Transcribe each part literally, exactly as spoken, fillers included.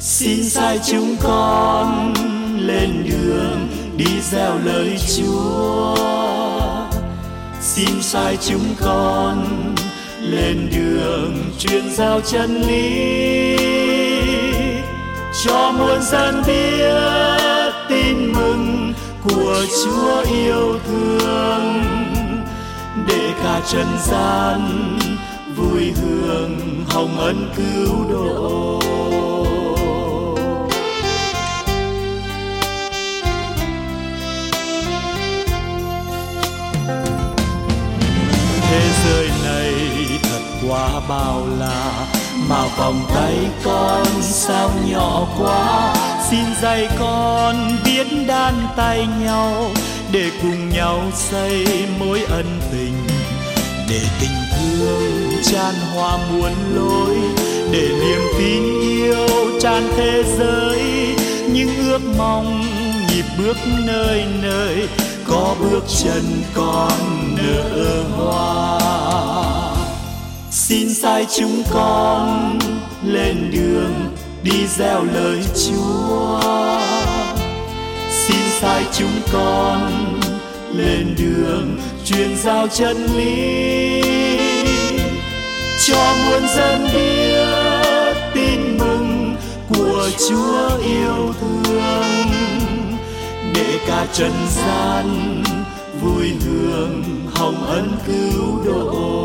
Xin sai chúng con lên đường đi gieo lời Chúa. Xin sai chúng con lên đường truyền giao chân lý, cho muôn dân biết tin mừng của Chúa yêu thương, để cả trần gian vui hưởng hồng ân cứu độ. Thế giới này thật quá bao la, mà vòng tay con sao nhỏ quá. Xin dạy con biết đan tay nhau, để cùng nhau xây mối ân tình, để tình thương tràn hòa muôn lối, để niềm tin yêu tràn thế giới. Những ước mong nhịp bước nơi nơi, có bước chân con nở hoa. Xin sai chúng con lên đường đi gieo lời Chúa. Xin sai chúng con lên đường truyền giao chân lý, cho muôn dân biết tin mừng của Chúa yêu thương, để cả trần gian vui hưởng hồng ân cứu độ.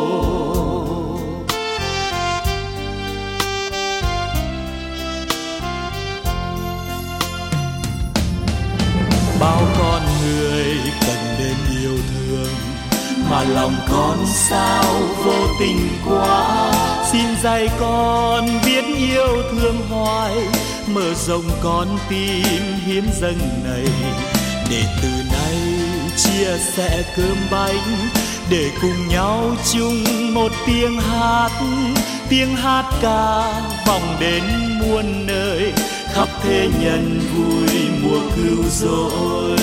Bao con người cần đến yêu thương, mà lòng con sao vô tình quá. Xin dạy con biết yêu thương hoài, mở rộng con tim hiến dâng này, để từ nay chia sẻ cơm bánh, để cùng nhau chung một tiếng hát. Tiếng hát ca vọng đến muôn nơi, khắp thế nhân vui mùa cứu rỗi.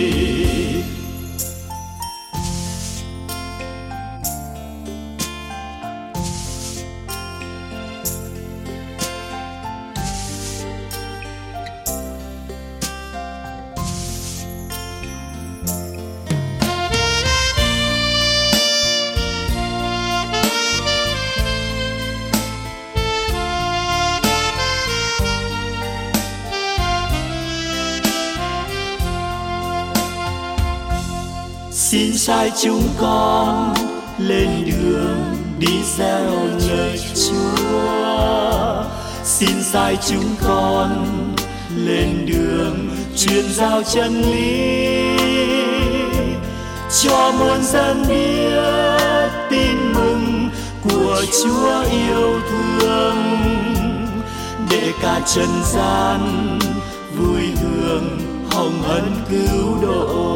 Xin sai chúng con lên đường đi gieo lời Chúa. Xin sai chúng con lên đường truyền giao chân lý, cho muôn dân biết tin mừng của Chúa yêu thương, để cả trần gian vui hưởng hồng ân cứu độ.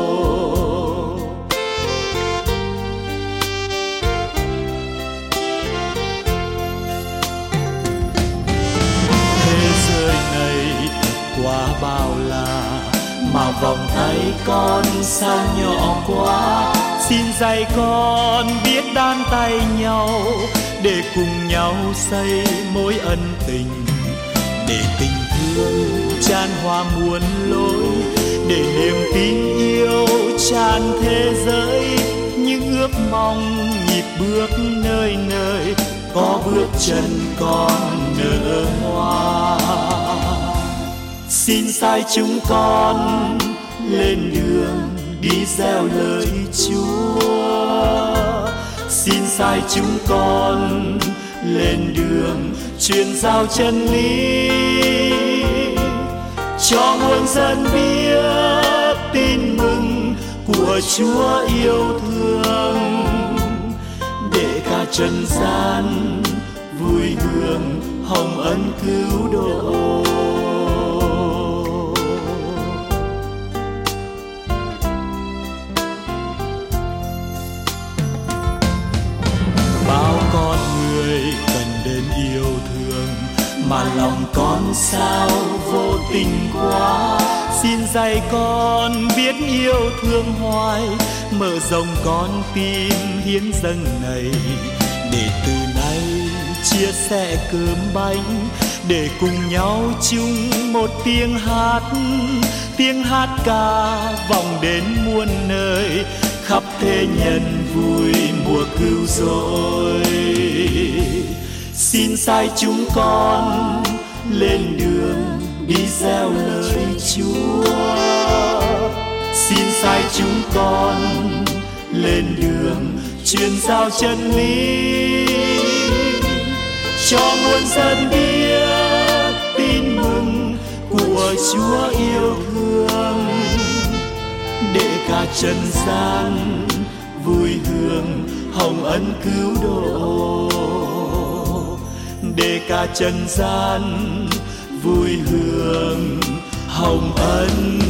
Quá bao la, mà vòng tay con sao nhỏ quá. Xin dạy con biết đan tay nhau, để cùng nhau xây mối ân tình, để tình thương tràn hòa muôn lối, để niềm tin yêu tràn thế giới. Những ước mong nhịp bước nơi nơi, có bước chân con nở hoa. Xin sai chúng con lên đường đi gieo lời Chúa. Xin sai chúng con lên đường truyền giao chân lý, cho muôn dân biết tin mừng của Chúa yêu thương, để cả trần gian vui hưởng hồng ân cứu độ. Yêu thương mà lòng con sao vô tình quá. Xin dạy con biết yêu thương hoài, mở rộng con tim hiến dâng này, để từ nay chia sẻ cơm bánh, để cùng nhau chung một tiếng hát, tiếng hát ca vọng đến muôn nơi, khắp thế nhân vui mùa cứu rỗi. Xin sai chúng con lên đường đi gieo lời Chúa, xin sai chúng con lên đường truyền giao chân lý, cho muôn dân biết tin mừng của Chúa yêu thương, để cả trần gian vui hưởng hồng ân cứu độ, để cả trần gian vui hưởng hồng ân